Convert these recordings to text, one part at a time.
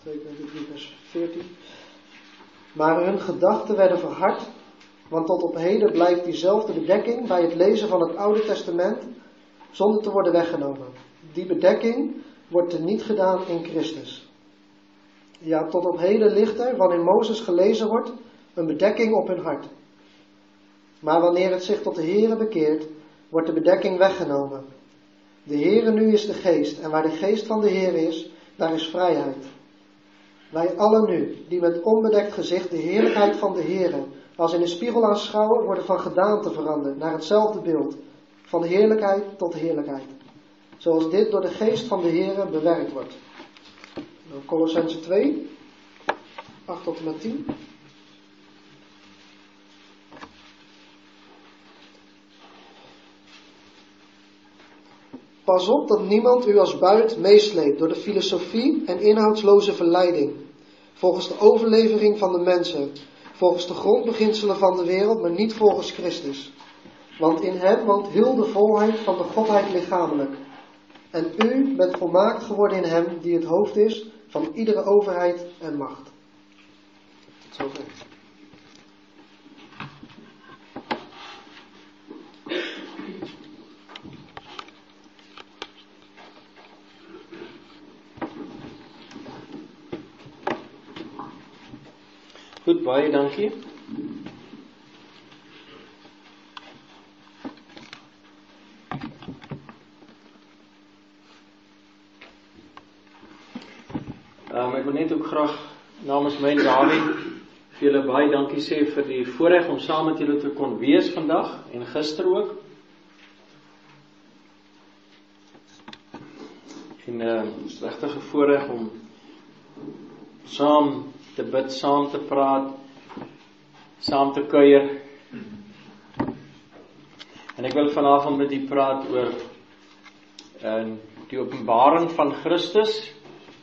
2 Korinthe 3 vers 14. Maar hun gedachten werden verhard, want tot op heden blijft diezelfde bedekking bij het lezen van het Oude Testament zonder te worden weggenomen. Die bedekking wordt teniet gedaan in Christus. Ja, tot op heden ligt er, wanneer Mozes gelezen wordt, een bedekking op hun hart. Maar wanneer het zich tot de Here bekeert, wordt de bedekking weggenomen. De Here nu is de geest, en waar de geest van de Here is, daar is vrijheid. Wij allen nu, die met onbedekt gezicht de heerlijkheid van de Here als in een spiegel aanschouwen, worden van gedaante veranderd naar hetzelfde beeld, van heerlijkheid tot heerlijkheid. Zoals dit door de geest van de Here bewerkt wordt. Kolossenzen 2, 8 tot en met 10. Pas op dat niemand u als buit meesleept door de filosofie en inhoudsloze verleiding, volgens de overlevering van de mensen, volgens de grondbeginselen van de wereld, maar niet volgens Christus. Want in hem woont heel de volheid van de Godheid lichamelijk. En u bent volmaakt geworden in hem die het hoofd is van iedere overheid en macht. Tot zover. Goed, baie dankie. Ek wil net ook graag namens my en Dawie vir julle baie dankie sê vir die voorreg om saam met julle te kon wees vandag en gister ook. En is regtig 'n voorreg om saam te bid, saam te praat, saam te kuier. En ek wil vanavond met u praat oor die openbaring van Christus.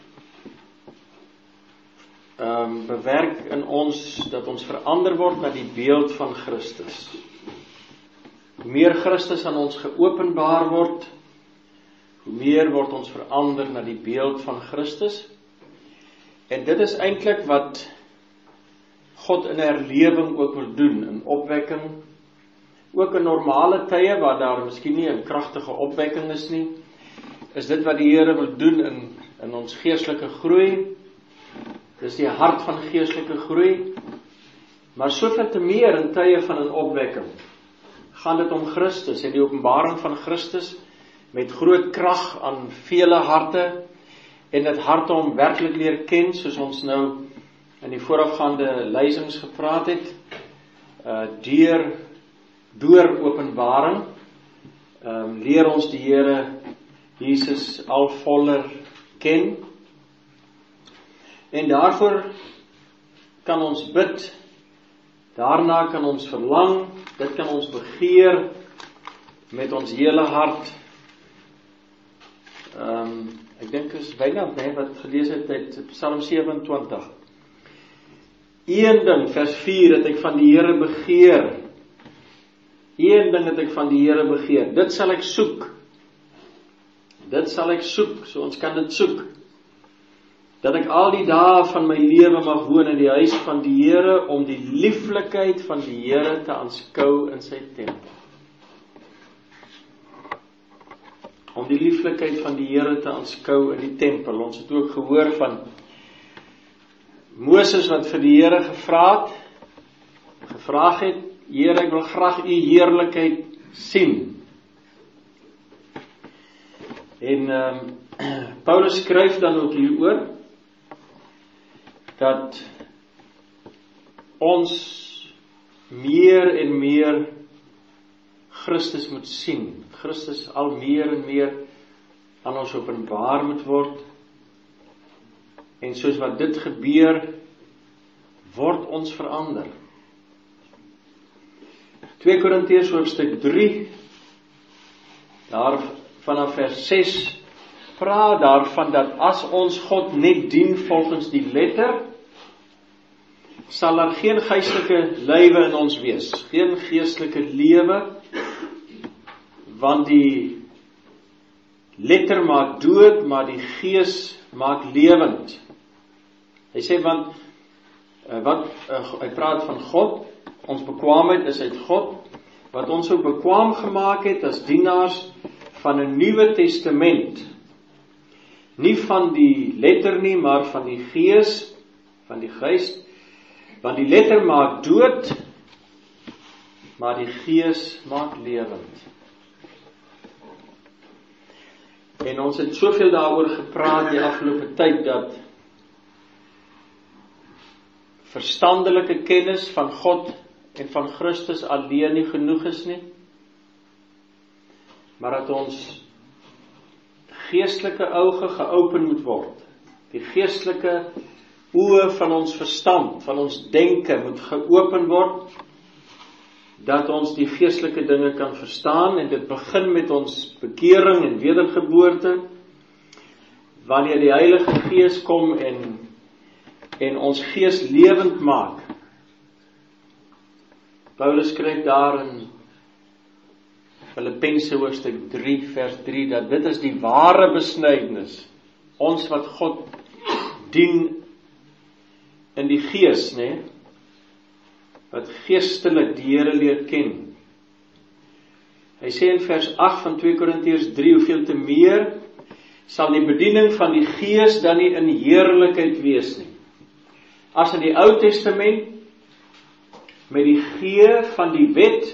Bewerk in ons, dat ons verander word na die beeld van Christus. Hoe meer Christus aan ons geopenbaar word, hoe meer word ons verander na die beeld van Christus. En dit is eintlik wat God in herlewing ook wil doen, in opwekking, ook in normale tye, waar daar miskien nie 'n kragtige opwekking is nie, is dit wat die Here wil doen in ons geestelike groei. Dis die hart van geestelike groei, maar soveel te meer in tye van 'n opwekking, gaan dit om Christus en die openbaring van Christus, met groot krag aan vele harte, en dit harte om werklik leer ken, soos ons nou in die voorafgaande lysings gepraat het, deur openbaring, leer ons die Here Jesus al voller ken, en daarvoor kan ons bid, daarna kan ons verlang, dit kan ons begeer, met ons hele hart. Ek dink is byna, wat gelees het uit Psalm 27. Een ding, vers 4, het ek van die Here begeer. Een ding het ek van die Here begeer. Dit sal ek soek. Dit sal ek soek, so ons kan dit soek. Dat ek al die dae van my lewe mag woon in die huis van die Here, om die lieflikheid van die Here te aanskou in sy tempel. Om die lieflikheid van die Here te aanskou in die tempel. Ons het ook gehoor van Moses wat vir die Here gevraag het, Here, ek wil graag u heerlikheid sien. En Paulus skryf dan ook hieroor, dat ons meer en meer Christus moet sien. Christus al meer en meer aan ons openbaar moet word. En soos wat dit gebeur, word ons verander. 2 Korintiërs hoofstuk 3, daar vanaf vers 6, praat daarvan dat as ons God net dien volgens die letter, sal daar geen geestelike lewe in ons wees, geen geestelike lewe, want die letter maak dood, maar die gees maak lewend. Hy sê, want hy praat van God, ons bekwaamheid is uit God, wat ons so bekwaam gemaak het as dienaars van 'n Nuwe Testament. Nie van die letter nie, maar van die Gees, van die Gees, want die letter maak dood, maar die Gees maak lewend. En ons het soveel daaroor gepraat die afgelope tyd, dat verstandelike kennis van God en van Christus alleen nie genoeg is nie, maar dat ons geestelike oë geopen moet word. Die geestelike oë van ons verstand, van ons denke moet geopen word, dat ons die geestelike dinge kan verstaan, en dit begin met ons bekering en wedergeboorte, wanneer die Heilige Gees kom en ons gees lewend maak. Paulus skryf daar in Filippense hoofstuk 3 vers 3, dat dit is die ware besnydenis, ons wat God dien in die gees, né? Wat geestelik die Here leer ken. Hy sê in vers 8 van 2 Korintiërs 3, hoeveel te meer sal die bediening van die Gees dan nie in heerlikheid wees nie. As in die Ou Testament met die gee van die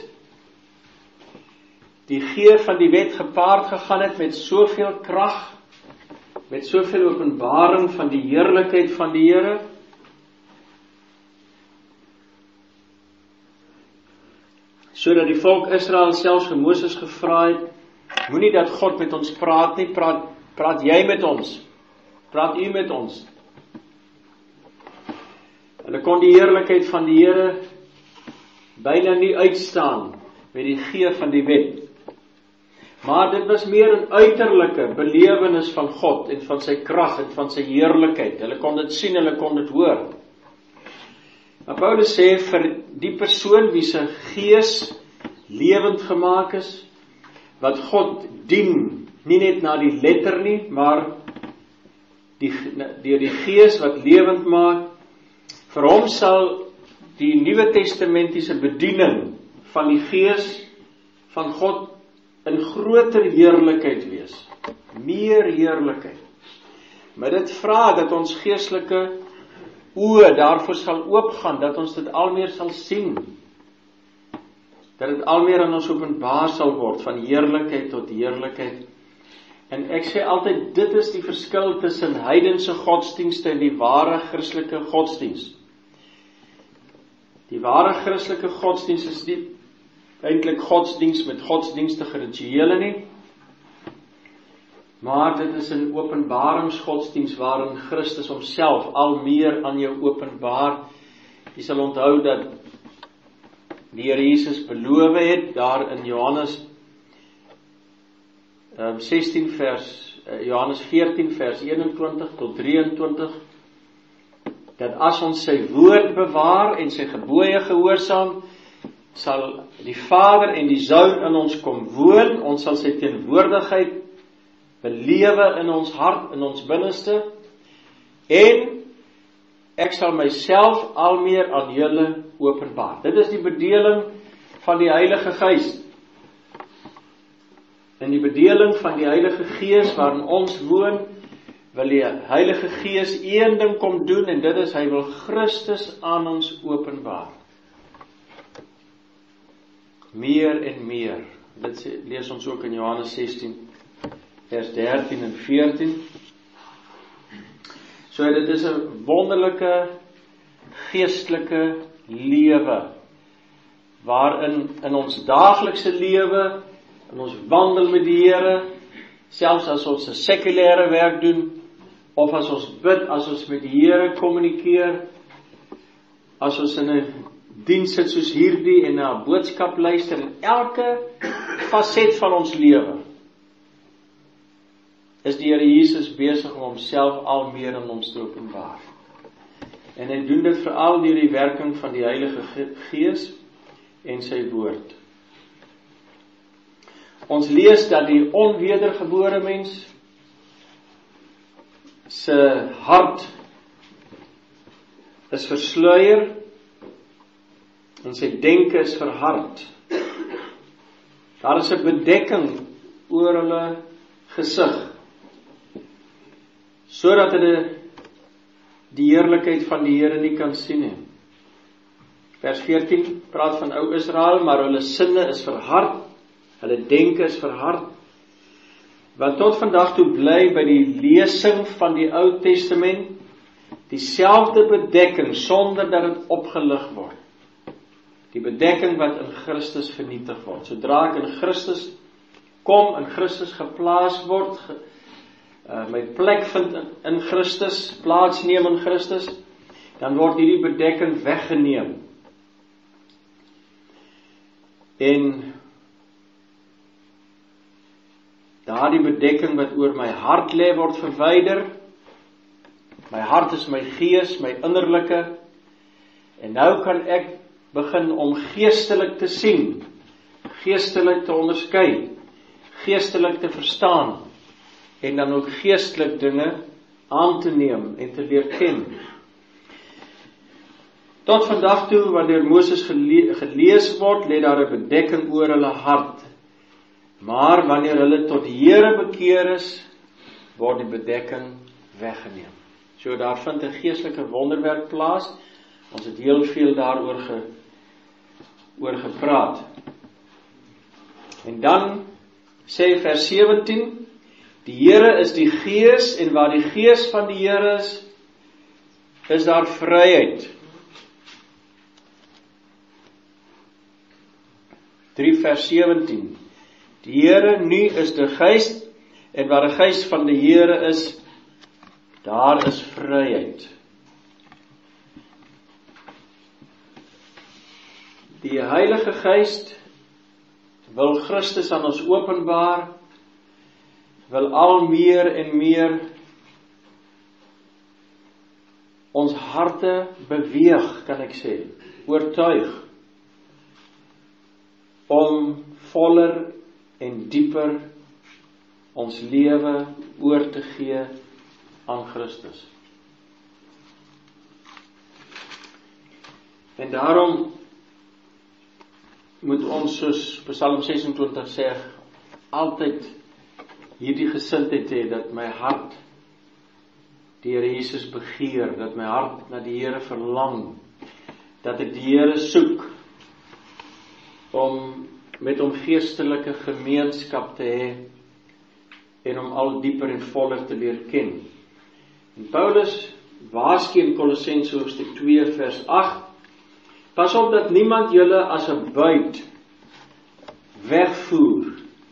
wet gepaard gegaan het met soveel krag, met soveel openbaring van die heerlikheid van die Here, sodat die volk Israel selfs vir Moses gevra het, moenie dat God met ons praat nie, praat jy met ons, praat u met ons. Hulle kon die heerlikheid van die Here byna nie uitstaan met die gee van die wet. Maar dit was meer 'n uiterlike belewenis van God en van sy krag en van sy heerlikheid. Hulle kon dit sien, hulle kon dit hoor. Maar Paulus sê vir die persoon wie se gees lewend gemaak is, wat God dien, nie net na die letter nie, maar deur die gees wat lewend maak, vir hom sal die Nuwe Testamentiese bediening van die Gees van God in groter heerlikheid wees. Meer heerlikheid. Maar dit vra dat ons geestelike oë daarvoor sal oopgaan, dat ons dit al meer sal sien. Dat dit al meer aan ons openbaar sal word, van heerlikheid tot heerlikheid. En ek sê altyd, dit is die verskil tussen heidense godsdienste en die ware Christelike godsdienst. Die ware Christelike godsdienst is nie eintlik godsdienst met godsdienstige rituele nie, maar dit is 'n openbaringsgodsdienst waarin Christus homself al meer aan jou openbaar. Jy sal onthou dat die Here Jesus beloof het daar in Johannes 14 vers 21 tot 23, dat as ons sy woord bewaar en sy gebooie gehoorsaam, sal die Vader en die Seun in ons kom woon, ons sal sy teenwoordigheid belewe in ons hart, in ons binneste, en ek sal myself al meer aan julle openbaar. Dit is die bedeling van die Heilige Gees. In die bedeling van die Heilige Gees waarin ons woon, wil die Heilige Gees een ding kom doen, en dit is, hy wil Christus aan ons openbaar. Meer en meer. Dit lees ons ook in Johannes 16, vers 13 en 14. So dit is 'n wonderlike geestelike lewe, waarin in ons daaglikse lewe, in ons wandel met die Here, selfs as ons 'n sekulêre werk doen, of as ons bid, as ons met die Here kommunikeer, as ons in 'n diens sit soos hierdie en na 'n boodskap luister, in elke faset van ons lewe, is die Here Jesus besig om homself al meer aan ons te openbaar. En hy doen dit veral deur die werking van die Heilige Gees en sy woord. Ons lees dat die onwedergebore mens se hart is versluier en sy denke is verhard. Daar is 'n bedekking oor hulle gesig, sodat hulle die heerlikheid van die Here nie kan sien nie. Vers 14 praat van ou Israel, maar hulle sinne is verhard, hulle denke is verhard. Want tot vandag toe bly by die lesing van die Ou Testament dieselfde bedekking sonder dat dit opgelig word. Die bedekking wat in Christus vernietig word. Sodra ek in Christus kom, in Christus geplaas word, my plek vind in Christus, plaas neem in Christus, dan word hierdie bedekking weggeneem. En daardie bedekking wat oor my hart lê word verwyder. My hart is my gees, my innerlike. En nou kan ek begin om geestelik te sien, geestelik te onderskei, geestelik te verstaan, en dan ook geestelik dinge aan te neem en te leer ken. Tot vandag toe, wanneer Moses gelees word, lê daar 'n bedekking oor hulle hart. Maar wanneer hulle tot die Here bekeer is, word die bedekking weggeneem. So daar vind 'n geestelike wonderwerk plaas. Ons het heel veel daaroor gepraat. En dan sê vers 17, die Here is die Gees, en waar die Gees van die Here is daar vryheid. 3 vers 17. Die Here nu is die Gees, en waar die Gees van die Here is, daar is vryheid. Die Heilige Gees wil Christus aan ons openbaar, wil al meer en meer ons harte beweeg, kan ek sê, oortuig, om voller en dieper ons lewe oor te gee aan Christus. En daarom moet ons, soos Psalm 26 sê, altyd hierdie gesindheid hê, dat my hart die Here Jesus begeer, dat my hart na die Here verlang, dat ek die Here soek, om met hom geestelike gemeenskap te hê, en om al dieper en voller te leer ken. En Paulus waarsku in Kolossense hoofstuk 2 vers 8, pas op dat niemand julle as 'n buit wegvoer,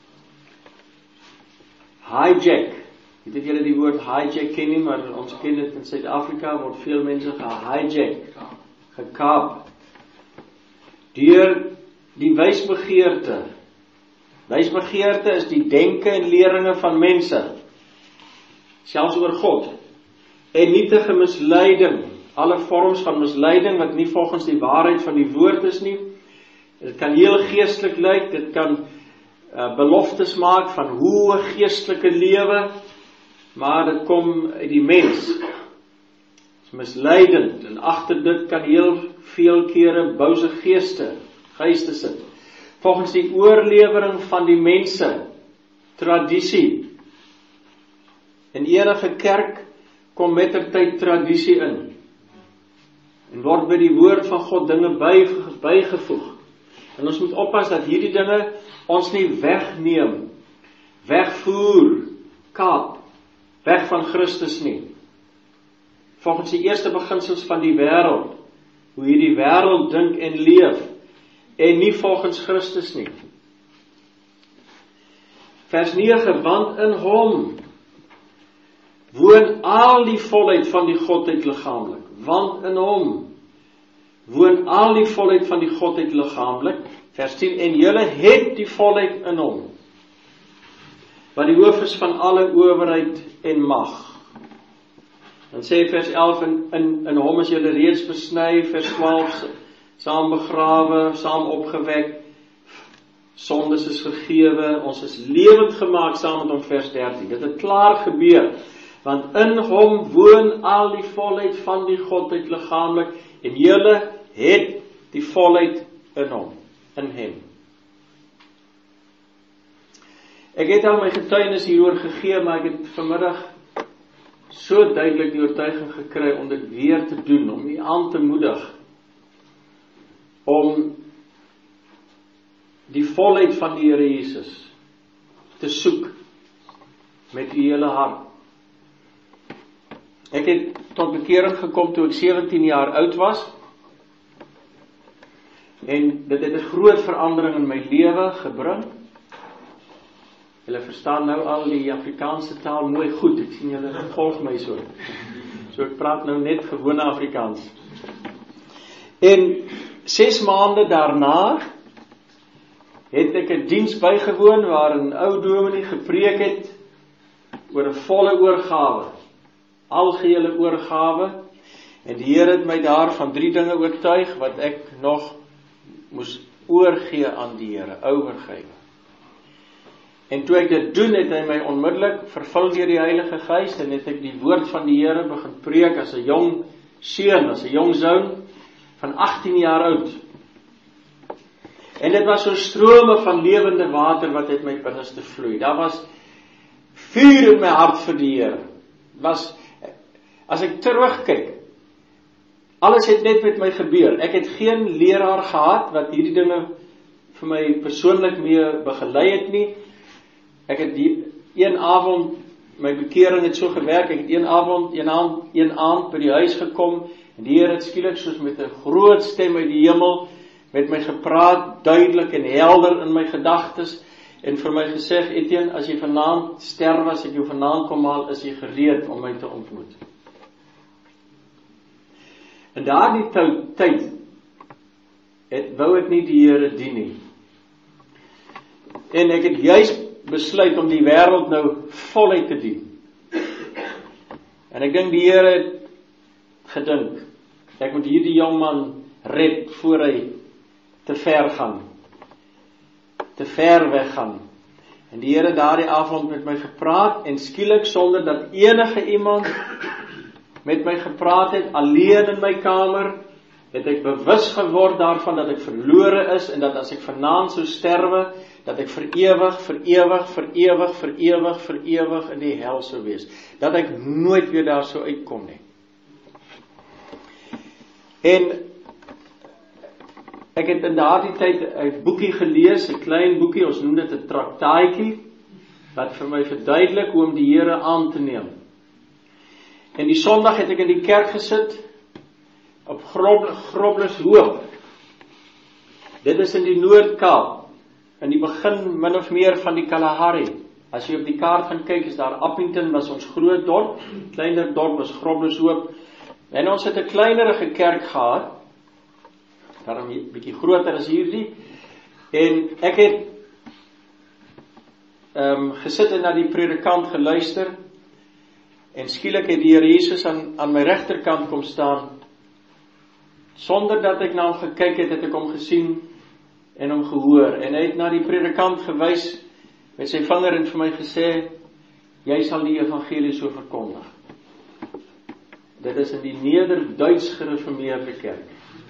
hijack. Ek weet of julle die woord hijack ken nie, maar ons ken dit in Suid-Afrika, word veel mense gehijack, gekaap, deur die wysbegeerte. Wysbegeerte is die denke en leringe van mense, selfs oor God, en nietige misleiding, alle vorms van misleiding wat nie volgens die waarheid van die woord is nie. Dit kan heel geestelik lyk, dit kan beloftes maak van hoe 'n geestelike lewe, maar dit kom uit die mens. Dit is misleidend, en agter dit kan heel veel kere bouse geeste sit. Volgens die oorlewering van die mense, tradisie. In enige kerk kom mettertyd tradisie in. En word by die woord van God dinge bygevoeg. En ons moet oppas dat hierdie dinge ons nie wegneem, wegvoer, kaap, weg van Christus nie. Volgens die eerste beginsels van die wêreld, hoe hierdie wêreld dink en leef, en nie volgens Christus nie. Vers 9, want in hom woon al die volheid van die Godheid liggaamlik. Want in hom woon al die volheid van die Godheid liggaamlik. Vers 10, en julle het die volheid in hom, wat die hoof is van alle owerheid en mag. Dan sê vers 11, in hom is julle reeds besny, vers 12, saam begrawe, saam opgewek, sondes is vergewe, ons is lewend gemaak saam met hom, vers 13. Dit het klaar gebeur. Want in hom woon al die volheid van die Godheid liggaamlik, en julle het die volheid in hom, in hem. Ek het al my getuienis hieroor gegee, maar ek het vanmiddag so duidelik die oortuiging gekry om dit weer te doen, om u aan te moedig, om die volheid van die Here Jesus te soek met u hele hart. Ek het tot bekering gekom toe ek 17 jaar oud was, en dit het 'n groot verandering in my lewe gebring. Julle verstaan nou al die Afrikaanse taal mooi goed, ek sien julle volg my so. So ek praat nou net gewone Afrikaans. En 6 maande daarna het ek 'n diens bygewoon waar 'n ou dominee gepreek het oor 'n volle oorgawe, algehele oorgawe, en die Here het my daar van 3 dinge oortuig wat ek nog moes oorgee aan die Here, oorgee. En toe ek dit doen, het hy my onmiddellik vervul deur die Heilige Gees, en het ek die woord van die Here begin preek as 'n jong seun, as 'n jong zoon van 18 jaar oud. En dit was so strome van lewende water wat uit my binneste vloei. Daar was vuur in my hart vir die Here. As ek terugkyk, alles het net met my gebeur. Ek het geen leraar gehad wat hierdie dinge vir my persoonlik mee begelei het nie. Ek het een aand, my bekering het so gewerk, ek het een aand by die huis gekom, en die Here het skielik soos met 'n groot stem uit die hemel met my gepraat, duidelik en helder in my gedagtes, en vir my gesê, Etienne, as jy vanaand sterf, as ek jou vanaand kom haal, is jy gereed om my te ontmoet. En daardie tyd, wou ek nie die Here dien nie. En ek het juist besluit om die wêreld nou voluit te dien. En ek dink die Here het gedink, ek moet hierdie jong man red voor hy te ver gaan, te ver weggaan. En die Here daardie aand met my gepraat, en skielik sonder dat enige iemand met my gepraat het, alleen in my kamer, het ek bewus geword daarvan dat ek verlore is, en dat as ek vanaand sou sterwe, dat ek vir ewig in die hel sou wees. Dat ek nooit weer daar sou uitkom nie. En ek het in daardie tyd 'n boekie gelees, 'n klein boekie, ons noem dit 'n traktaatjie, wat vir my verduidelik hoe om die Here aan te neem. En die Sondag het ek in die kerk gesit, op Groblershoop. Dit is in die Noord-Kaap, in die begin min of meer van die Kalahari. As jy op die kaart gaan kyk, is daar Appington, was ons groot dorp, kleiner dorp was Groblershoop, en ons het 'n kleinerige kerk gehad, daarom 'n bietjie groter as hierdie, en ek het gesit en na die predikant geluister, en skielik het die Here Jesus aan my regterkant kom staan, sonder dat ek na hom gekyk het, het ek hom gesien en hom gehoor, en hy het na die predikant gewys met sy vinger en vir my gesê, jy sal die evangelie so verkondig. Dit is in die Nederduits gereformeerde kerk.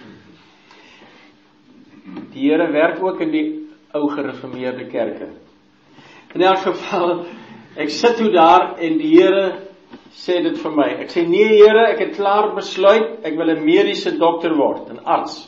Die Here werk ook in die ou gereformeerde kerke. In elk geval, ek sit toe daar en die Here sê dit vir my. Ek sê, nee Here, ek het klaar besluit, ek wil 'n mediese dokter word, 'n arts.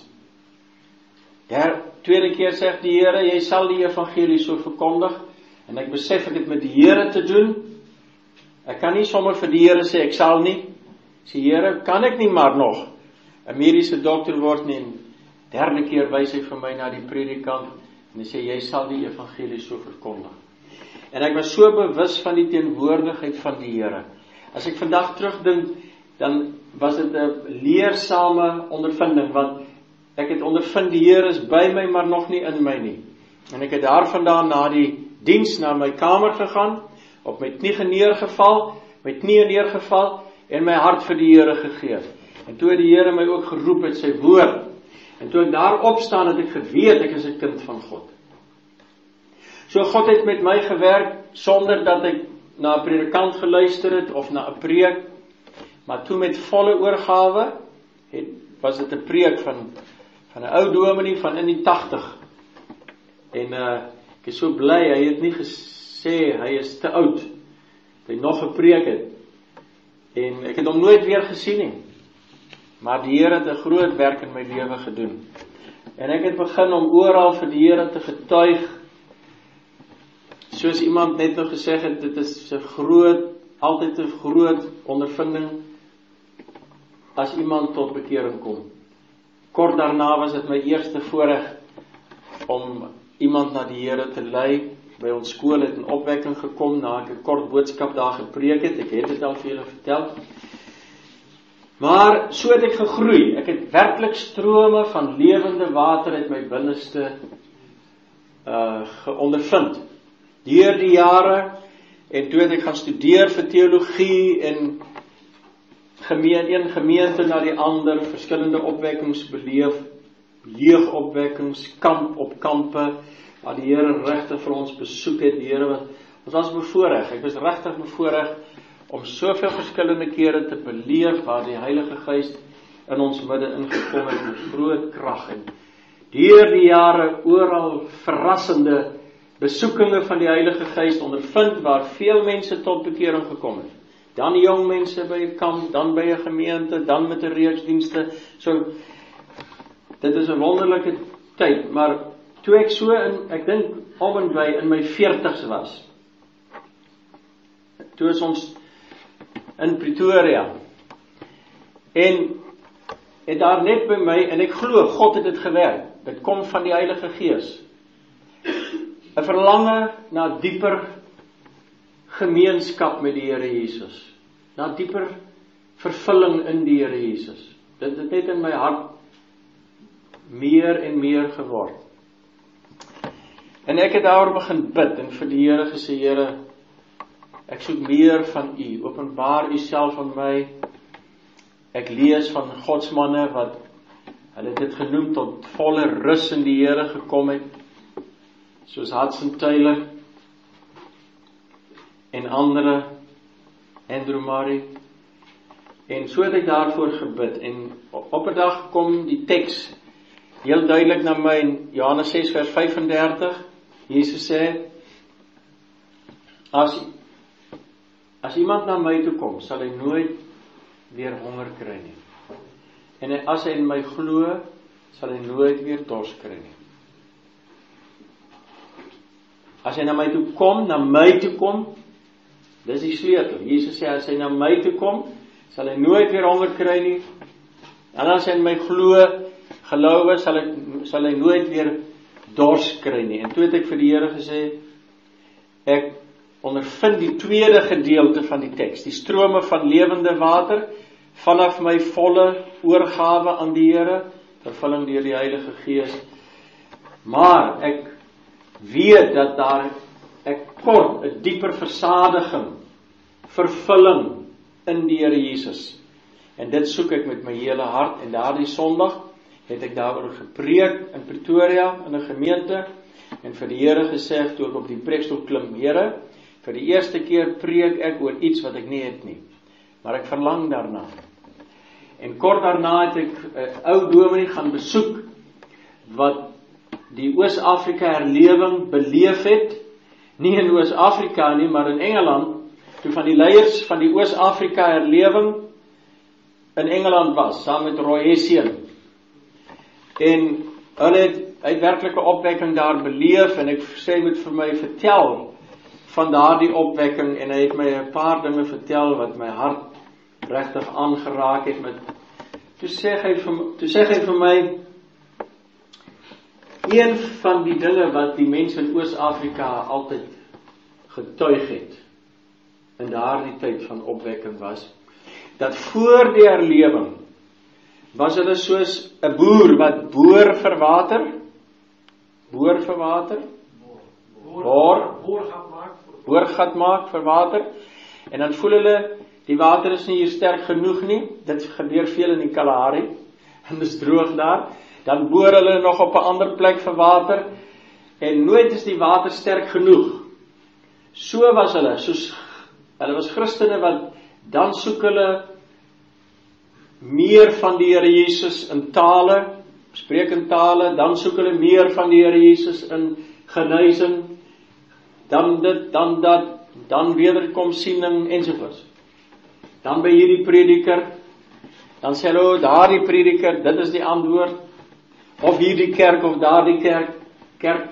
Tweede keer sê die Here, jy sal die evangelie so verkondig, en ek besef ek het met die Here te doen. Ek kan nie sommer vir die Here sê, ek sal nie. Sê, Here, kan ek nie maar nog 'n mediese dokter word nie? En derde keer wys hy vir my na die predikant, en hy sê, jy sal die evangelie so verkondig. En ek was so bewus van die teenwoordigheid van die Here. As ek vandag terugdink, dan was dit 'n leersame ondervinding, want ek het ondervind die Here is by my, maar nog nie in my nie. En ek het daarvandaan na die diens na my kamer gegaan, op my knie neergeval, en my hart vir die Here gegee. En toe het die Here my ook geroep met sy woord. En toe ek daar opstaan, het ek geweet, ek is 'n kind van God. So God het met my gewerk, sonder dat ek na 'n predikant geluister het of na 'n preek, maar toe met volle oorgawe was dit 'n preek van 'n ou dominee van in die 80. En ek is so bly, hy het nie gesê hy is te oud, dat hy nog gepreek het. En ek het hom nooit weer gesien nie. Maar die Here het 'n groot werk in my lewe gedoen. En ek het begin om oral vir die Here te getuig. Soos iemand net nou gesê het, dit is altyd 'n groot ondervinding as iemand tot bekering kom. Kort daarna was dit my eerste voorreg om iemand na die Here te lei. By ons skool het 'n opwekking gekom na ek 'n kort boodskap daar gepreek het. Ek het dit al vir julle vertel. Maar so het ek gegroei. Ek het werklik strome van lewende water uit my binneste ondervind. Deur die jare, en toe het ek gaan studeer vir teologie en een gemeente na die ander, verskillende opwekkings beleef, jeugopwekkings, kamp op kampe, waar die Here regtig vir ons besoek het. Die Here was bevoorreg. Ek was regtig bevoorreg om soveel verskillende kere te beleef waar die Heilige Gees in ons midde ingekom het met groot krag en deur die jare oral verrassende besoekinge van die Heilige Gees ondervind waar veel mense tot bekering gekom het. Dan jong mense by 'n kamp, dan by 'n gemeente, dan met 'n reeks dienste. So dit is 'n wonderlike tyd, maar toe ek so ek dink om en by in my 40's was. Toe is ons in Pretoria. En het daar net by my, en ek glo, God het dit gewerk. Dit kom van die Heilige Gees. 'n verlange na dieper gemeenskap met die Here Jesus. Na dieper vervulling in die Here Jesus. Dit het net in my hart meer en meer geword. En ek het daaroor begin bid en vir die Here gesê, Here, ek soek meer van U. Openbaar U self aan my. Ek lees van godsmanne wat hulle dit genoem tot volle rus in die Here gekom het. Soos Hudson Taylor en ander, Andrew Murray. En so het ek daarvoor gebid. En op 'n dag kom die teks heel duidelik na my in Johannes 6 vers 35. Jesus sê, as iemand na my toe kom, sal hy nooit weer honger kry nie. En as hy in my glo, sal hy nooit weer dors kry nie. As hy na my toe kom, dis die sleutel. Jesus sê, as hy na my toe kom, sal hy nooit weer honger kry nie. En as hy in my gelowe, sal hy nooit weer dors kry nie. En toe het ek vir die Here gesê, ek ondervind die tweede gedeelte van die teks, die strome van lewende water, vanaf my volle oorgawe aan die Here, vervulling deur die Heilige Gees. Maar ek weet dat ek kort 'n dieper versadiging, vervulling in die Here Jesus. En dit soek ek met my hele hart. En daardie Sondag het ek daaroor gepreek in Pretoria, in 'n gemeente, en vir die Here gesê, toe ek op die preekstoel klim, Here, vir die eerste keer preek ek oor iets wat ek nie het nie, maar ek verlang daarna. En kort daarna het ek 'n ou dominee gaan besoek, wat die Oos-Afrika herlewing beleef het, nie in Oos-Afrika nie, maar in Engeland, toe van die leiers van die Oos-Afrika herlewing in Engeland was, saam met Roy Hession. En hulle het uitwerklike opwekking daar beleef, en ek sê moet vir my vertel van daardie opwekking, en hy het my 'n paar dinge vertel wat my hart regtig aangeraak het. Toe sê hy vir my, een van die dinge wat die mense in Oos-Afrika altyd getuig het, in daardie tyd van opwekking was, dat voor die herlewing, was hulle soos 'n boer wat boor vir water, boorgat maak vir water, en dan voel hulle, die water is nie hier sterk genoeg nie, dit gebeur veel in die Kalahari, en dis droog daar, dan boor hulle nog op 'n ander plek vir water, en nooit is die water sterk genoeg. So was hulle, soos Hulle was Christene wat dan soek hulle meer van die Here Jesus in tale, spreek in tale, dan soek hulle meer van die Here Jesus in genysing, dan dit, dan dat, dan wederkomsiening ensovoorts. Dan by hierdie prediker, dan sê hulle, daardie prediker, dit is die antwoord, of hierdie kerk, of daardie kerk.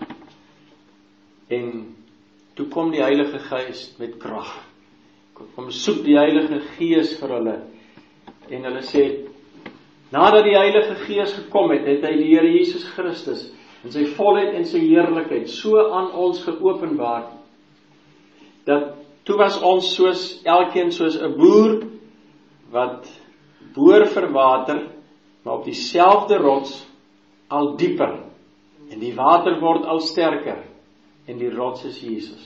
En toe kom die Heilige Gees met krag. Kom soek die Heilige Gees vir hulle. En hulle sê, nadat die Heilige Gees gekom het, het hy die Here Jesus Christus in sy volheid en sy heerlikheid so aan ons geopenbaar, dat toe was ons soos, elkeen soos 'n boer, wat boor vir water, maar op dieselfde rots, al dieper, en die water word al sterker, en die rots is Jesus.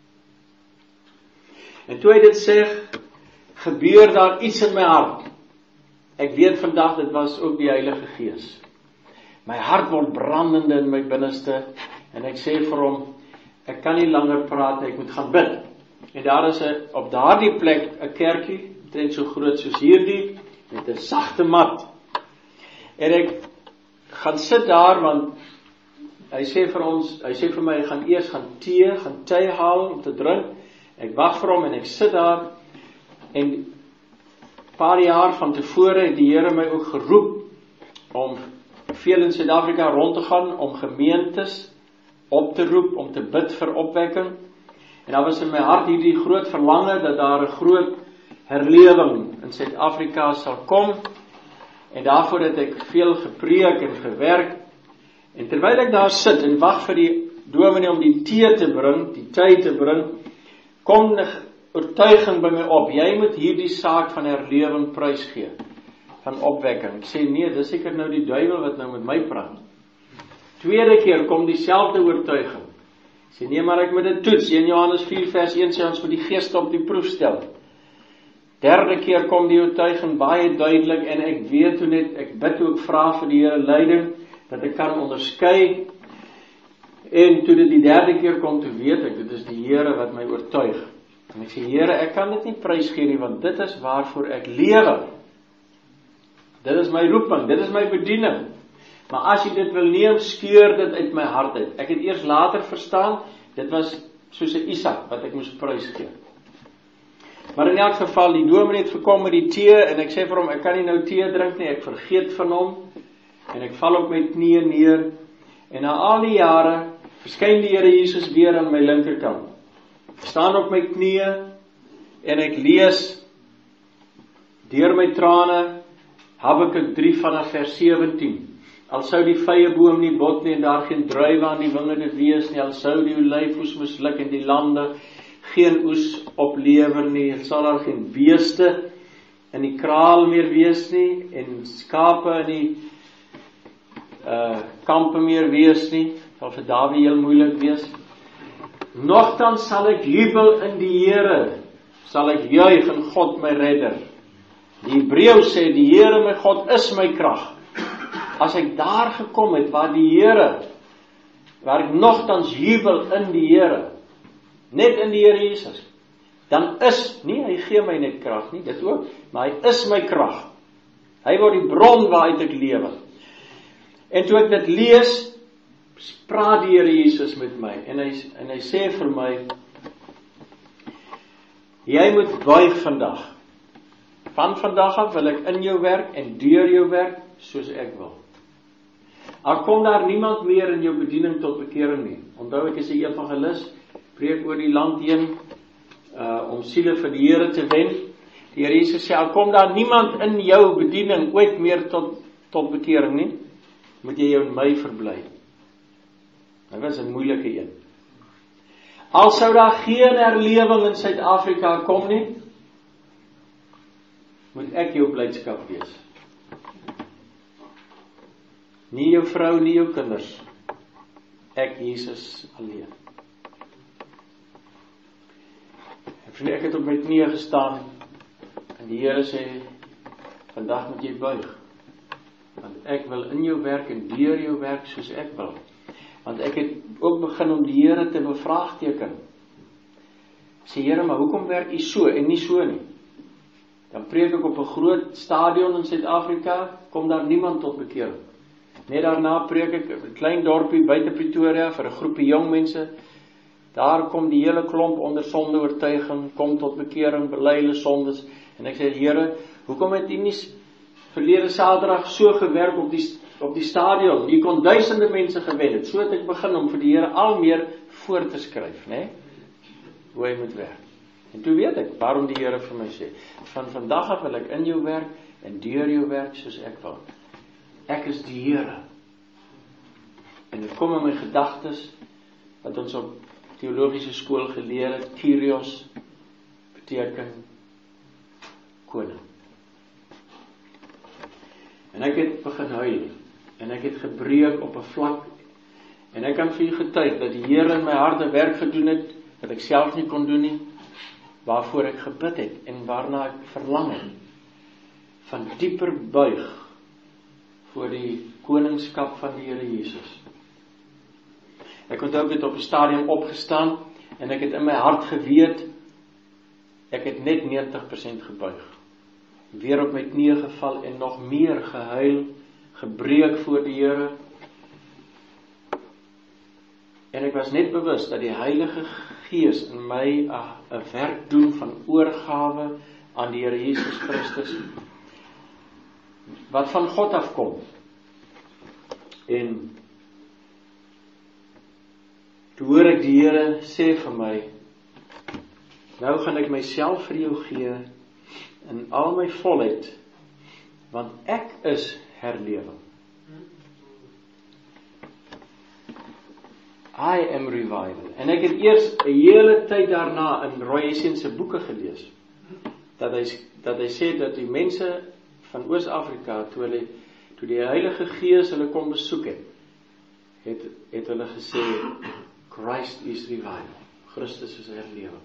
En toe hy dit sê, gebeur daar iets in my hart. Ek weet vandag, dit was ook die Heilige Gees. My hart word brandende in my binneste, en ek sê vir hom, ek kan nie langer praat, ek moet gaan bid. En daar is op daardie plek 'n kerkie, omtrent so groot soos hierdie, met 'n sagte mat. En ek gaan sit daar, want hy sê vir my, ek gaan eers gaan tee haal om te drink. Ek wag vir hom en ek sit daar, en paar jaar van tevore het die Here my ook geroep om veel in Suid-Afrika rond te gaan, om gemeentes op te roep, om te bid vir opwekking. En daar was in my hart hierdie groot verlange, dat daar 'n groot herlewing in Suid-Afrika sal kom, en daarvoor het ek veel gepreek en gewerk, en terwyl ek daar sit en wag vir die dominee om die tee te bring, kom 'n oortuiging by my op, jy moet hierdie saak van herlewing prysgee, van opwekking. Ek sê, nee, dis seker nou die duiwel wat nou met my praat. Tweede keer kom dieselfde oortuiging. Ek sê, nee, maar ek moet dit toets. 1 Johannes 4 vers 1 sê ons moet die geeste op die proef stel. Derde keer kom die oortuiging baie duidelik, en ek weet hoe net, ek bid hoe ek vra vir die Here leiding, dat ek kan onderskei. En toe dit die derde keer kom, toe weet ek, dit is die Here wat my oortuig. En ek sê, Here, ek kan dit nie prysgee nie, want dit is waarvoor ek lewe. Dit is my roeping, dit is my bediening. Maar as jy dit wil neem, skeur dit uit my hart uit. Ek het eers later verstaan, dit was soos 'n Isak, wat ek moes prysgee. Maar in elk geval, die dominee het gekom met die tee, en ek sê vir hom, ek kan nie nou tee drink nie, ek vergeet van hom, en ek val op my knieë neer, en na al die jare, verskyn die Here Jesus weer aan my linkerkant. Ek staan op my knieë, en ek lees, deur my trane, Habakuk 3 vanaf vers 17. Al sou die vyeboom nie bot nie, en daar geen druiwe aan die wingerde wees nie, al sou die olyfoes misluk en die lande geen oes oplewer nie, sal daar geen beeste in die kraal meer wees nie, en skape in die kampe meer wees nie, sal vir Dawid heel moeilik wees. Nogtans sal ek jubel in die Here, sal ek juig in God my redder. Die Hebreëus sê, die Here my God is my krag. As ek daar gekom het, waar ek nogtans jubel in die Here, net in die Here Jesus, dan is, nie, hy gee my net krag nie, dit ook, maar hy is my krag. Hy word die bron waaruit ek lewe. En toe ek dit lees, praat die Here Jesus met my, en hy sê vir my, jy moet buig vandag. Van vandag af wil ek in jou werk en deur jou werk, soos ek wil. Al kom daar niemand meer in jou bediening tot bekering nie. Onthou, ek is 'n evangelis, preek oor die land heen, om siele vir die Here te wen. Die Here Jesus sê, al kom daar niemand in jou bediening ooit meer tot bekering nie, moet jy jou in my verbly. Dit was 'n moeilike een. Al sou daar geen herlewing in Suid-Afrika kom nie, moet ek jou blydskap wees. Nie jou vrou, nie jou kinders. Ek, Jesus, alleen. Ek het op my knieë gestaan, en die Here sê, vandag moet jy buig, want ek wil in jou werk en deur jou werk soos ek wil. Want ek het ook begin om die Here te bevraagteken. Sê Here, maar hoekom werk U so en nie so nie? Dan preek ek op 'n groot stadion in Suid-Afrika, kom daar niemand tot bekering. Net daarna preek ek op 'n klein dorpie buite Pretoria vir 'n groepie jong mense. Daar kom die hele klomp onder sondeoortuiging, kom tot bekering, bely hulle sondes. En ek sê, Here, hoekom het U nie verlede Saterdag so gewerk op die stadion? U kon duisende mense gewen het. So het ek begin om vir die Here al meer voor te skryf, né? Hoe hy moet werk. En toe weet ek waarom die Here vir my sê, van vandag af wil ek in jou werk en deur jou werk soos ek wil. Ek is die Here. En dit kom in my gedagtes wat ons op teologiese skool geleer het, Kyrios beteken koning. En ek het begin huil en ek het gebreek op 'n vlak en ek kan vir u getuig dat die Here in my hart 'n werk gedoen het wat ek self nie kon doen nie, waarvoor ek gebid het en waarna ek verlang het, van dieper buig voor die koningskap van die Here Jesus. Ek onthou dit op 'n stadium opgestaan en ek het in my hart geweet, ek het net 90% gebuig. Weer op my knieë geval en nog meer gehuil, gebreek voor die Here. En ek was net bewus dat die Heilige Gees in my 'n werk doen van oorgawe aan die Here Jesus Christus, wat van God afkom. En toe hoor ek die Here sê vir my, nou gaan ek myself vir jou gee in al my volheid, want ek is herlewing. I am revival. En ek het eers 'n hele tyd daarna in Roy Hession se boeke gelees, dat hy sê dat die mense van Oos-Afrika, toe die Heilige Gees hulle kom besoek het hulle gesê, Christ is revival. Christus is herlewing.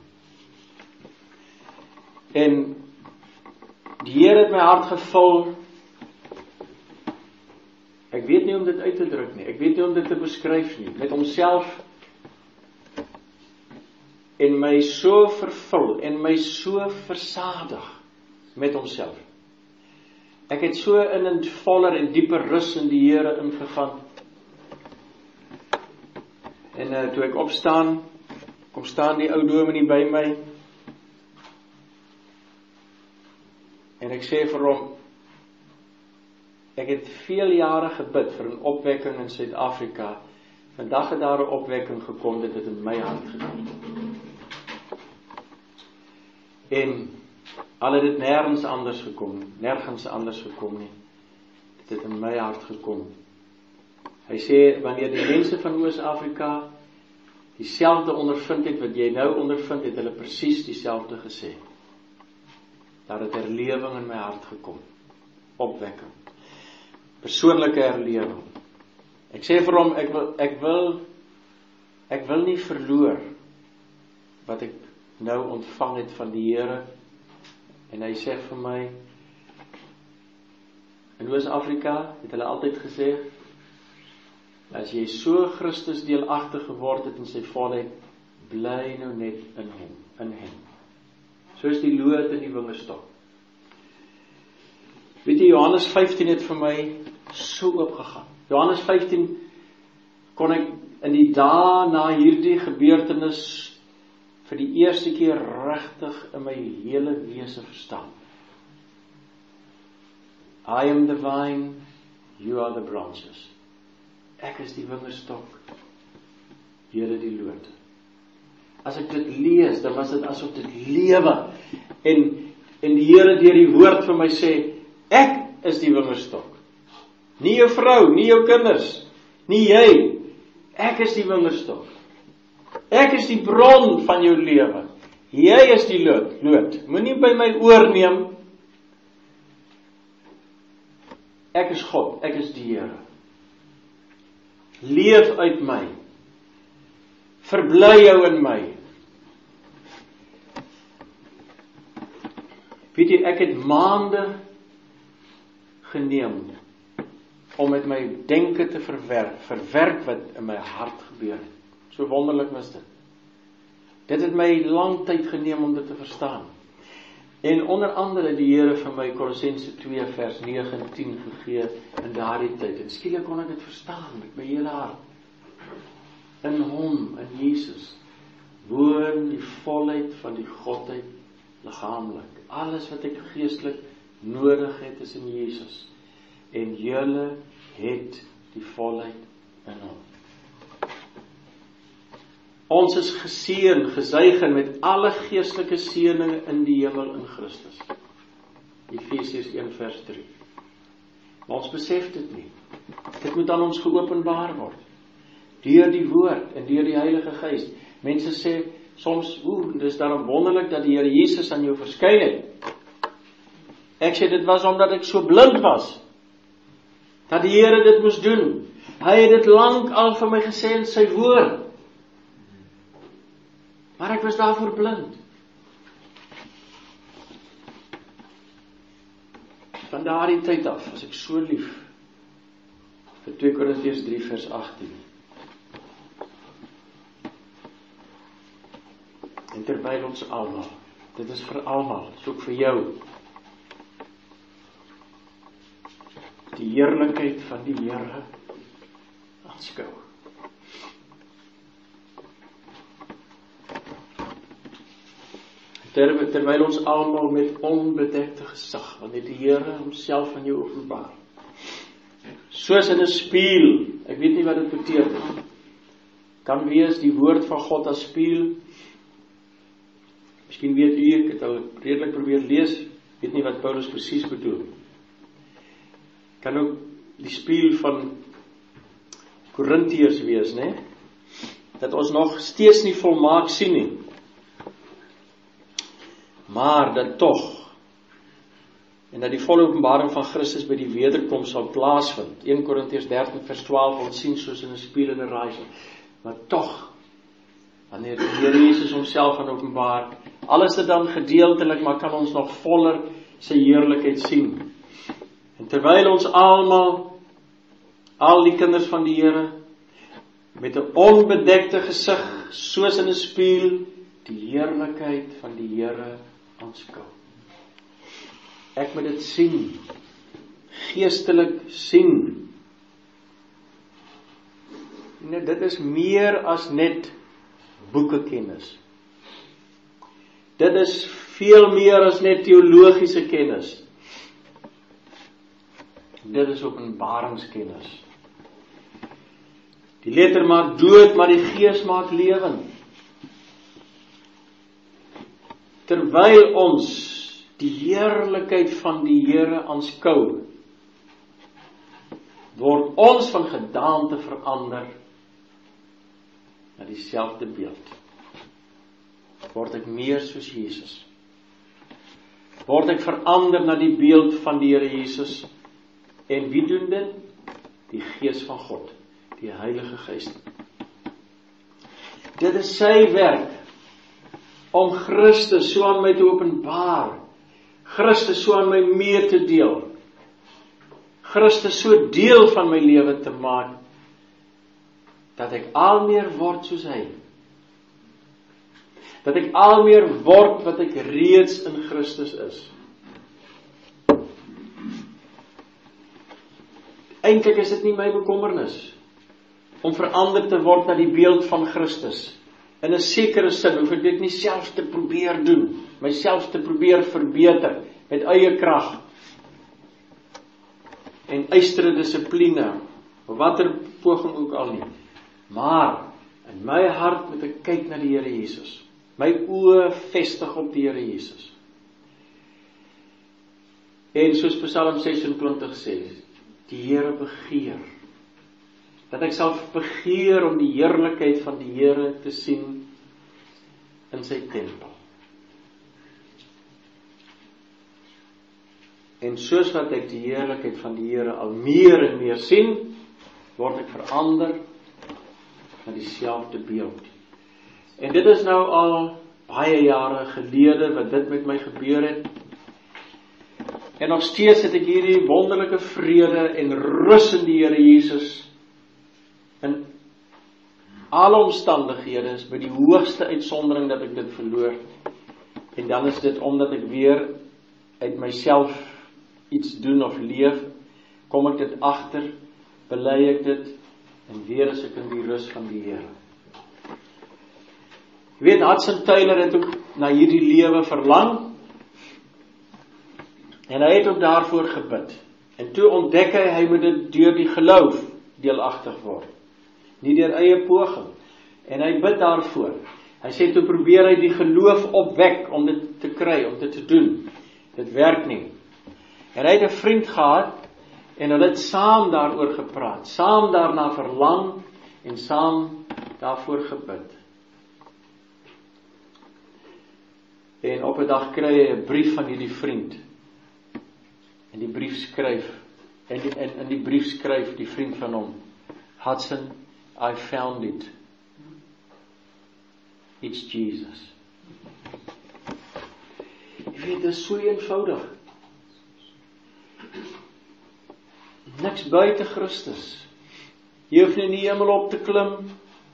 En die Here het my hart gevul. Ek weet nie om dit uit te druk nie. Ek weet nie om dit te beskryf nie. Met homself en my so vervul en my so versadig met homself. Ek het so in 'n voller en dieper rus in die Here ingegaan. En toe ek opstaan, kom staan die ou dominee by my. En ek sê vir hom, ek het veel jare gebid vir 'n opwekking in Suid-Afrika. Vandag het daar 'n opwekking gekom, dit het in my hart gekom. En al het dit nergens anders gekom nie. Dit het in my hart gekom. Hy sê, wanneer die mense van Oos-Afrika dieselfde ondervind het wat jy nou ondervind, het hulle presies dieselfde gesê. Daar het herlewing in my hart gekom. Opwekking. Persoonlike herlewing. Ek sê vir hom, ek wil nie verloor wat ek nou ontvang het van die Here. En hy sê vir my, in Oos-Afrika het hulle altyd gesê, as jy so Christus deelagtig geword het in sy volheid, bly nou net in hom. Soos die loot in die wingerstok. Weet jy, Johannes 15 het vir my so oopgegaan. Johannes 15 kon ek in die dae na hierdie gebeurtenis vir die eerste keer regtig in my hele wese verstaan. I am the vine, you are the branches. Ek is die wingerstok, julle die lote. As ek dit lees, dan was dit asof dit lewe. En die Here deur die woord vir my sê, ek is die wingerstok. Nie jou vrou, nie jou kinders, nie jy. Ek is die wingerstok. Ek is die bron van jou lewe. Jy is die loot. Moenie by my oorneem. Ek is God, ek is die Here. Leef uit my. Verbly jou in my. Weet jy, ek het maande geneem om met my denke te verwerk wat in my hart gebeur het. So wonderlik was dit. Dit het my lang tyd geneem om dit te verstaan. En onder andere die Here vir my Kolossense 2 vers 9 en 10 gegee in daardie tyd. En skielik kon ek dit verstaan met my hele hart. In hom, in Jesus, woon die volheid van die Godheid liggaamlik. Alles wat ek geestelik nodig het is in Jesus. En julle het die volheid in hom. Ons is geseën, gesuigen met alle geestelike seëninge in die hemel in Christus. Efesiërs 1 vers 3. Maar ons besef dit nie. Dit moet aan ons geopenbaar word. Deur die woord en deur die Heilige Gees. Mense sê soms, dis daarom wonderlik dat die Here Jesus aan jou verskyn het. Ek sê dit was omdat ek so blind was, dat die Here dit moes doen. Hy het dit lank al vir my gesê in sy woord. Maar ek was daarvoor blind. Van daardie tyd af was ek so lief vir 2 Korintiërs 3 vers 18. En terwyl ons almal, dit is vir almal, dis ook vir jou, die heerlikheid van die Here aanskou. Terwyl ons almal met onbedekte gesig, wanneer die Here homself aan jou openbaar. Soos in 'n spieël, ek weet nie wat dit beteken. Kan wees die woord van God as spieël. Miskien weet u, ek het al redelik probeer lees, weet nie wat Paulus presies bedoel. Kan ook die spieël van Korintiërs wees, né? Dat ons nog steeds nie volmaak sien nie. Maar dat tog, en dat die volle openbaring van Christus by die wederkoms sal plaasvind. 1 Korintiërs 13 vers 12, ons sien soos in 'n spieël in 'n raaisel. Maar tog, wanneer die Here Jesus homself aan openbaar, alles dit dan gedeeltelik, maar kan ons nog voller sy heerlikheid sien. En terwyl ons almal, al die kinders van die Here, met 'n onbedekte gesig, soos in 'n spieël, die heerlikheid van die Here aanskou. Ek moet dit sien, geestelik sien. Nee, dit is meer as net boekekennis. Dit is veel meer as net teologiese kennis. Dit is openbaringskennis. Die letter maak dood, maar die gees maak lewend. Terwyl ons die heerlikheid van die Here aanskou, word ons van gedaante verander na dieselfde beeld. Word ek meer soos Jesus. Word ek verander na die beeld van die Here Jesus. En wie doen dit? Die Gees van God, die Heilige Gees. Dit is sy werk om Christus so aan my te openbaar, Christus so aan my mee te deel, Christus so deel van my lewe te maak, dat ek al meer word soos hy, dat ek al meer word wat ek reeds in Christus is. Eintlik is dit nie my bekommernis om verander te word na die beeld van Christus. In 'n sekere sin hoef ek dit nie self te probeer doen, myself te probeer verbeter met eie krag en eistere dissipline, of watter poging ook al nie. Maar in my hart moet ek kyk na die Here Jesus. My oë vestig op die Here Jesus. En soos Psalm 26 sê, die Here begeer, dat ek sal begeer om die heerlikheid van die Here te sien in sy tempel. En soos wat ek die heerlikheid van die Here al meer en meer sien, word ek verander na dieselfde beeld. En dit is nou al baie jare gelede wat dit met my gebeur het. En nog steeds het ek hierdie wonderlike vrede en rus in die Here Jesus. En alle omstandighede is by die hoogste uitsondering dat ek dit verloor. En dan is dit omdat ek weer uit myself iets doen of leef, kom ek dit agter, bely ek dit, en weer is ek in die rus van die Here. Jy weet, Hudson Taylor het ook na hierdie lewe verlang, en hy het ook daarvoor gebid. En toe ontdek hy moet dit deur die geloof deelagtig word, nie deur eie poging. En hy bid daarvoor. Hy sê, toe probeer hy die geloof opwek om dit te kry, om dit te doen. Dit werk nie. En hy het 'n vriend gehad, en hulle het saam daaroor gepraat, saam daarna verlang, en saam daarvoor gebid. En op 'n dag kry hy 'n brief van hierdie vriend. En die brief skryf, en in die brief skryf die vriend van hom, Hudson, I found it. It's Jesus. Jy weet, dit is so eenvoudig. Niks buite Christus. Jy hoef nie in die hemel op te klim,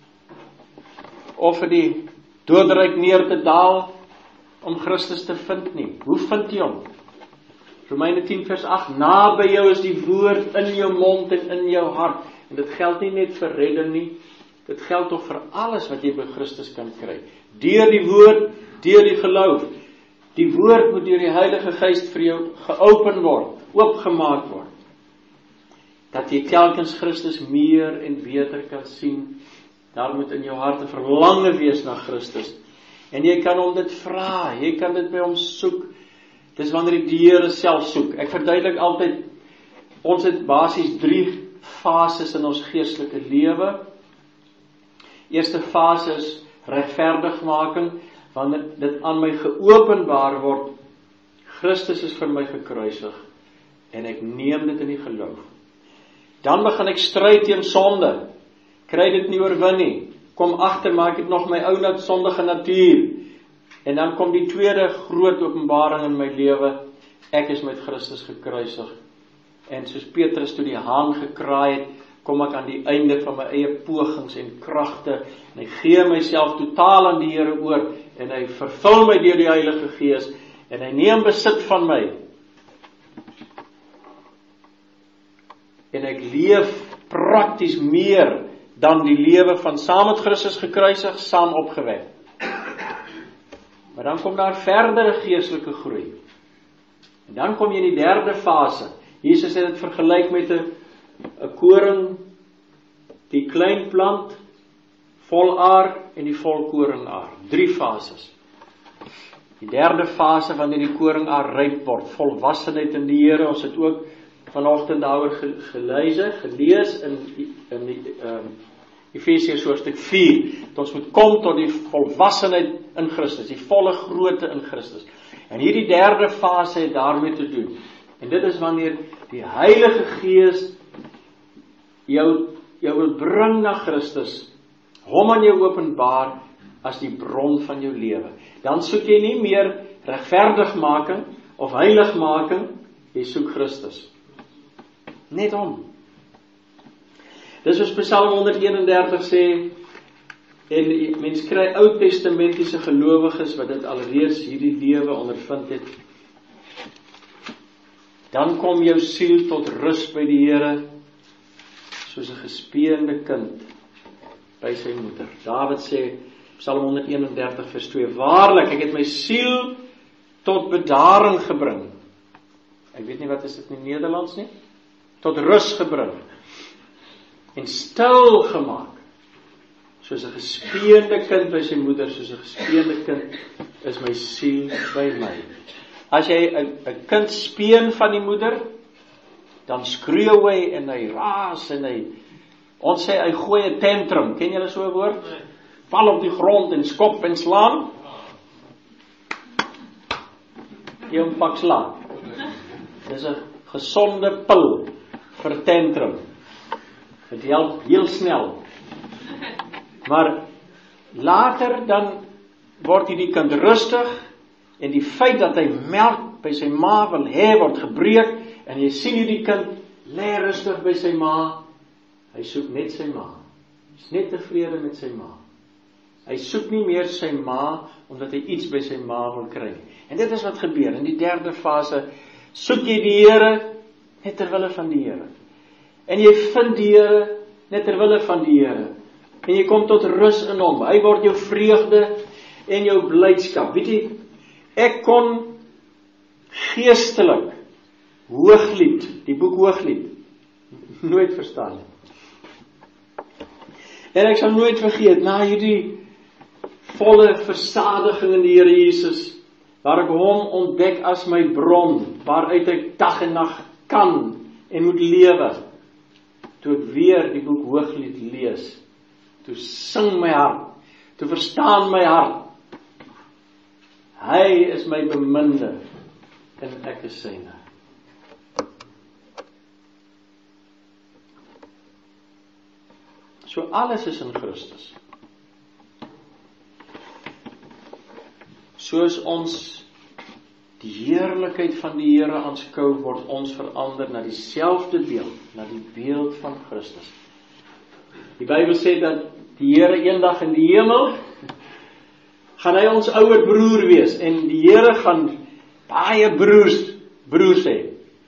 of in die doodryk neer te daal, om Christus te vind nie. Hoe vind jy hom? Romeine 10 vers 8, naby jou is die woord in jou mond en in jou hart. En dit geld nie net vir redding nie, dit geld ook vir alles wat jy by Christus kan kry. Deur die woord, deur die geloof. Die woord moet deur die Heilige Gees vir jou geopen word, oopgemaak word. Dat jy telkens Christus meer en beter kan sien. Daar moet in jou hart 'n verlange wees na Christus. En jy kan hom dit vra, jy kan dit by hom soek. Dis wanneer jy die Here self soek. Ek verduidelik altyd, ons het basies 3 fases in ons geestelike lewe. Eerste fase is regverdigmaking, wanneer dit aan my geopenbaar word, Christus is vir my gekruisig, en ek neem dit in die geloof. Dan begin ek stryd teen sonde, kry dit nie oorwin nie, kom agter, maar ek het nog my ou sondige natuur, en dan kom die tweede groot openbaring in my lewe, ek is met Christus gekruisig, en soos Petrus toe die haan gekraai het, kom ek aan die einde van my eie pogings en kragte, en ek gee myself totaal aan die Here oor, en hy vervul my deur die Heilige Gees, en hy neem besit van my, en ek leef prakties meer dan die lewe van saam met Christus gekruisig, saam opgewek. Maar dan kom daar verdere geestelike groei. En dan kom jy in die derde fase. Jesus het dit vergelyk met 'n koring, die klein plant, volaar en die volkoringaar. 3 fases. Die derde fase wanneer die koringaar ryp word, volwassenheid in die Here. Ons het ook vanoggend daaroor gelees in Efesiërs hoofstuk 4, dat ons moet kom tot die volwassenheid in Christus, die volle grootte in Christus. En hierdie derde fase het daarmee te doen. En dit is wanneer die Heilige Gees jou wil bring na Christus, hom aan jou openbaar as die bron van jou lewe. Dan soek jy nie meer regverdigmaking of heiligmaking, jy soek Christus. Net hom. Dis soos Psalm 131 sê, en mens kry Ou Testamentiese gelowiges wat dit alreeds hierdie lewe ondervind het. Dan kom jou siel tot rus by die Here, soos 'n gespeende kind by sy moeder. Dawid sê, Psalm 131 vers 2, waarlik, ek het my siel tot bedaring gebring. Ek weet nie wat is dit in Nederlands nie. Tot rus gebring. En stil gemaak. Soos 'n gespeende kind by sy moeder, soos 'n gespeende kind is my siel by my. As jy 'n kind speen van die moeder, dan skreeu hy en hy raas en ons sê hy gooi 'n tantrum. Ken julle so 'n woord? Val op die grond en skop en slaan. Jy hom pak slaan. Dis 'n gesonde pil vir tantrum. Dit help heel snel. Maar later dan word hierdie kind rustig en die feit dat hy melk by sy ma wil hê word gebreek en jy sien hierdie kind lê rustig by sy ma. Hy soek net sy ma. Hy's net tevrede met sy ma. Hy soek nie meer sy ma, omdat hy iets by sy ma wil kry nie. En dit is wat gebeur. In die derde fase, soek jy die Here, net terwille van die Here. En jy vind die Here, net terwille van die Here. En jy kom tot rus in hom. Hy word jou vreugde en jou blydskap. Weet jy, ek kon geestelik Hooglied, die boek Hooglied, nooit verstaan nie. En ek sal nooit vergeet, na hierdie volle versadiging in die Here Jesus, waar ek hom ontdek as my bron, waaruit ek dag en nag kan en moet lewe, toe ek weer die boek Hooglied lees, toe sing my hart, toe verstaan my hart, hy is my beminde, en ek is syne. So alles is in Christus. Soos ons die heerlikheid van die Here aanskou, word ons verander na dieselfde beeld, na die beeld van Christus. Die Bybel sê dat die Here eendag in die hemel, gaan hy ons ouer broer wees, en die Here gaan baie broers hê.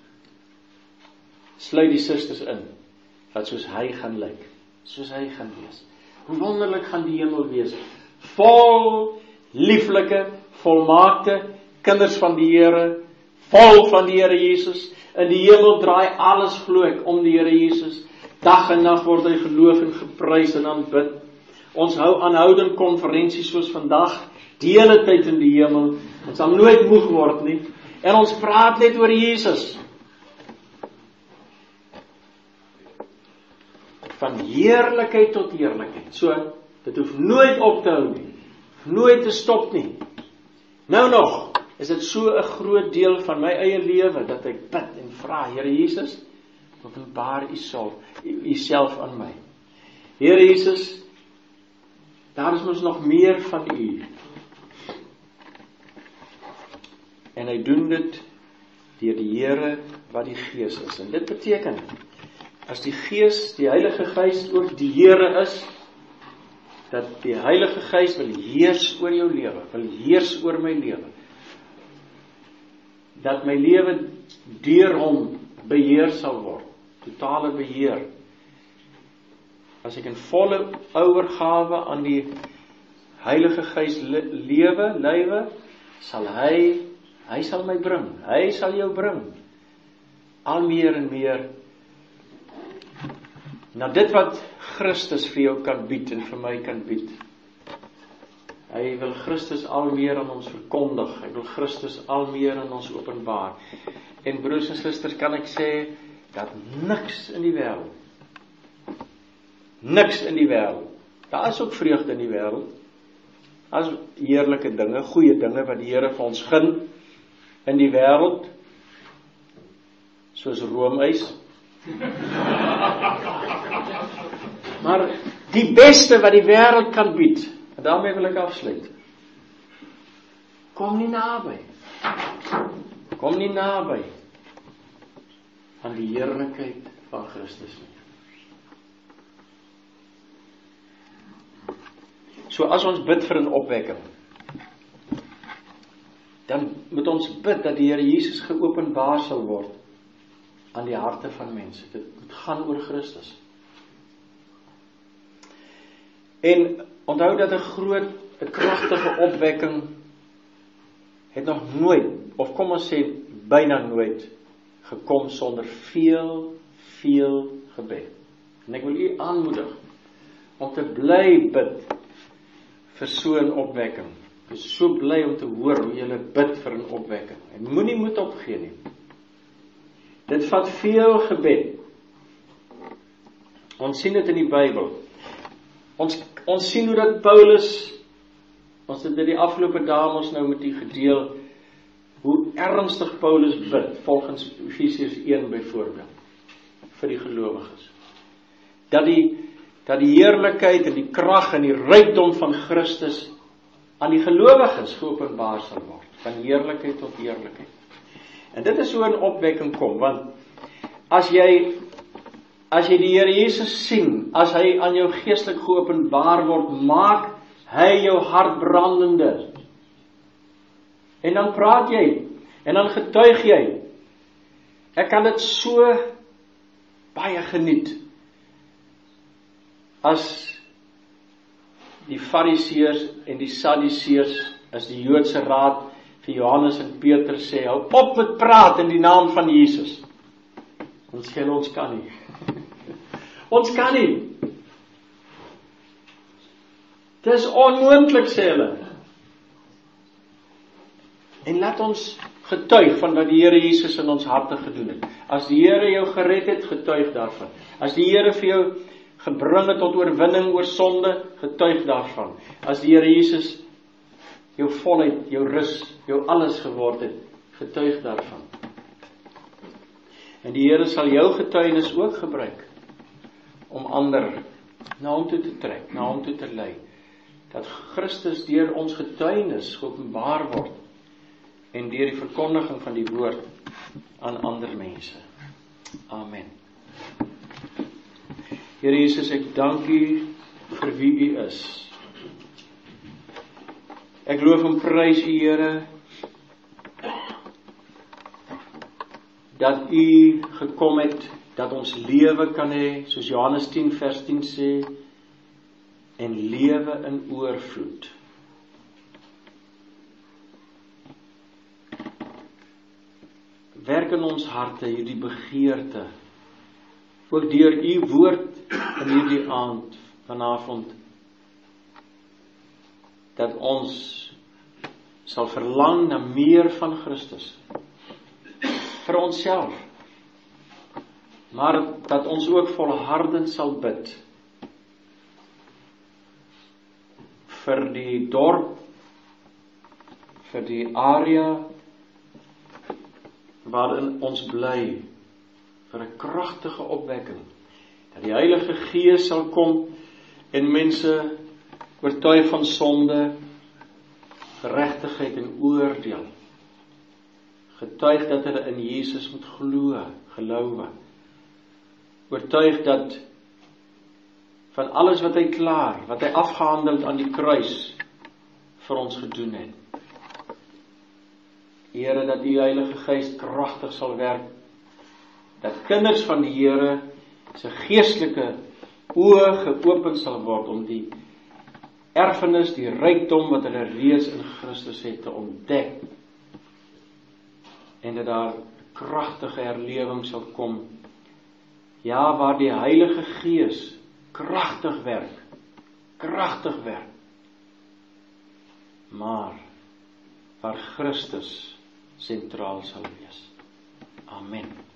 Sluit die susters in, wat soos hy gaan lyk, soos hy gaan wees. Hoe wonderlik gaan die hemel wees, vol lieflike, volmaakte kinders van die Here, vol van die Here Jesus. In die hemel draai alles, glo ek, om die Here Jesus. Dag en nag word hy geloof en geprys en aanbid. Ons hou aanhoudend konferensies soos vandag, die hele tyd in die hemel. Ons sal nooit moeg word nie. En ons praat net oor Jesus. Van heerlikheid tot heerlikheid. So, dit hoef nooit op te hou nie. Nooit te stop nie. Nou nog, is dit so 'n groot deel van my eie lewe, dat ek bid en vra, Here Jesus, openbaar U self aan my. Here Jesus, daar is mos nog meer van U. En hy doen dit deur die Here wat die Gees is. En dit beteken, as die Gees, die Heilige Gees ook die Here is, dat die Heilige Gees wil heers oor jou lewe, wil heers oor my lewe. Dat my lewe deur hom beheer sal word, totale beheer. As ek in volle oorgawe aan die Heilige Gees lewe, sal hy sal my bring, hy sal jou bring, al meer en meer, na dit wat Christus vir jou kan bied en vir my kan bied. Hy wil Christus al meer aan ons verkondig, hy wil Christus al meer aan ons openbaar. En broers en susters, kan ek sê, dat niks in die wêreld, daar is ook vreugde in die wêreld, daar is heerlike dinge, goeie dinge, wat die Here vir ons gun, in die wêreld, soos roomys, maar die beste wat die wêreld kan bied, en daarmee wil ek afsluit, kom nie naby aan die heerlikheid van Christus nie. So as ons bid vir 'n opwekking, dan moet ons bid dat die Here Jesus geopenbaar sal word aan die harte van mense. Dit moet gaan oor Christus. En onthou dat 'n kragtige opwekking het nog nooit, of kom ons sê byna nooit, gekom sonder veel gebed. En ek wil u aanmoedig om te bly bid vir so 'n opwekking. Ek is so bly om te hoor hoe julle bid vir 'n opwekking. En moenie moed opgee nie. Dit vat veel gebed. Ons sien dit in die Bybel. Ons sien hoe dat Paulus, ons het dit die afgelope dae ons nou met u gedeel, hoe ernstig Paulus bid, volgens Efesiërs 1 byvoorbeeld, vir die gelowiges. Dat die heerlikheid en die krag en die rykdom van Christus aan die gelowiges geopenbaar sal word, van heerlikheid tot heerlikheid. En dit is so 'n opwekking kom, want as jy as jy die Here Jesus sien, as hy aan jou geestelik geopenbaar word, maak hy jou hart brandender. En dan praat jy, en dan getuig jy. Ek kan dit so baie geniet, as die Fariseërs en die Sadduseërs, as die Joodse raad vir Johannes en Petrus sê, hou op met praat in die naam van Jesus. Ons sê ons kan nie. Ons kan nie. Dis onmoontlik, sê hulle. En laat ons getuig van wat die Here Jesus in ons harte gedoen het. As die Here jou gered het, getuig daarvan. As die Here vir jou gebring het tot oorwinning oor sonde, getuig daarvan. As die Here Jesus jou volheid, jou rus, jou alles geword het, getuig daarvan. En die Here sal jou getuienis ook gebruik om ander na hom toe te trek, na hom toe te lei. Dat Christus deur ons getuienis geopenbaar word en deur die verkondiging van die woord aan ander mense. Amen. Here Jesus, ek dank U vir wie U is. Ek loof en prys U, Here, dat U gekom het, dat ons lewe kan hê, soos Johannes 10 vers 10 sê, en lewe in oorvloed. Werk in ons harte hierdie begeerte, ook deur U woord in hierdie aand, vanavond, dat ons sal verlang na meer van Christus, vir onsself, maar dat ons ook volhardend sal bid, vir die dorp, vir die area, waarin ons bly, vir 'n kragtige opwekking, dat die Heilige Gees sal kom, en mense oortuig van sonde, geregtigheid en oordeel, getuig dat hulle in Jesus moet gelowe, oortuig dat van alles wat hy klaar, wat hy afgehandel het aan die kruis, vir ons gedoen het. Here, dat U Heilige Gees kragtig sal werk, dat kinders van die Here se geestelike oë geopen sal word om die erfenis, die rykdom wat hulle reeds in Christus het te ontdek, en dat daar kragtige herlewing sal kom, ja, waar die Heilige Gees kragtig werk, maar waar Christus sentraal sal wees. Amen.